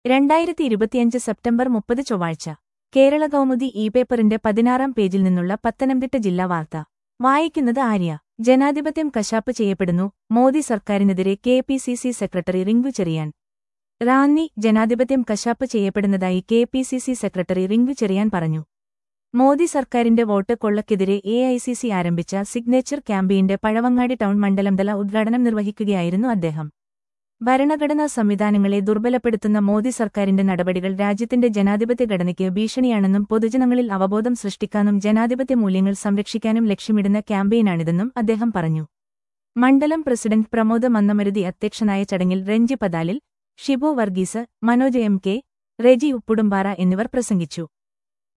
2025 September 30 ചൊവ്വാഴ്ച കേരള കൗമുദി പേപ്പറിന്റെ 16-ാം പേജിൽ നിന്നുള്ള പത്തനംതിട്ട ജില്ലാ വാർത്ത വായിക്കുന്നത് ആര്യ. ജനാധിപത്യം കശാപ്പ് ചെയ്യപ്പെടുന്നു, മോദി സർക്കാരിനെതിരെ കെപിസിസി സെക്രട്ടറി റിങ്കു ചെറിയാൻ. റാന്നി ജനാധിപത്യം കശാപ്പ് ചെയ്യപ്പെടുന്നതായി കെപിസിസി സെക്രട്ടറി റിങ്കു ചെറിയാൻ പറഞ്ഞു. മോദി സർക്കാരിന്റെ വോട്ട് കൊള്ളക്കെതിരെ എഐസിസി ആരംഭിച്ച സിഗ്നേച്ചർ ക്യാമ്പയിന്റെ പഴവങ്ങാടി ടൗൺ മണ്ഡലംതല ഉദ്ഘാടനം നിർവഹിക്കുകയായിരുന്നു അദ്ദേഹം. ഭരണഘടനാ സംവിധാനങ്ങളെ ദുർബലപ്പെടുത്തുന്ന മോദി സർക്കാരിന്റെ നടപടികൾ രാജ്യത്തിന്റെ ജനാധിപത്യ ഘടനയ്ക്ക് ഭീഷണിയാണെന്നും പൊതുജനങ്ങളിൽ അവബോധം സൃഷ്ടിക്കാനും ജനാധിപത്യ മൂല്യങ്ങൾ സംരക്ഷിക്കാനും ലക്ഷ്യമിടുന്ന ക്യാമ്പയിനാണിതെന്നും അദ്ദേഹം പറഞ്ഞു. മണ്ഡലം പ്രസിഡന്റ് പ്രമോദ് മന്നമരുതി അധ്യക്ഷനായ ചടങ്ങിൽ രഞ്ജി പതാലിൽ, ഷിബു വർഗീസ്, മനോജ് എം കെ, റെജി ഉപ്പുടുംപാറ എന്നിവർ പ്രസംഗിച്ചു.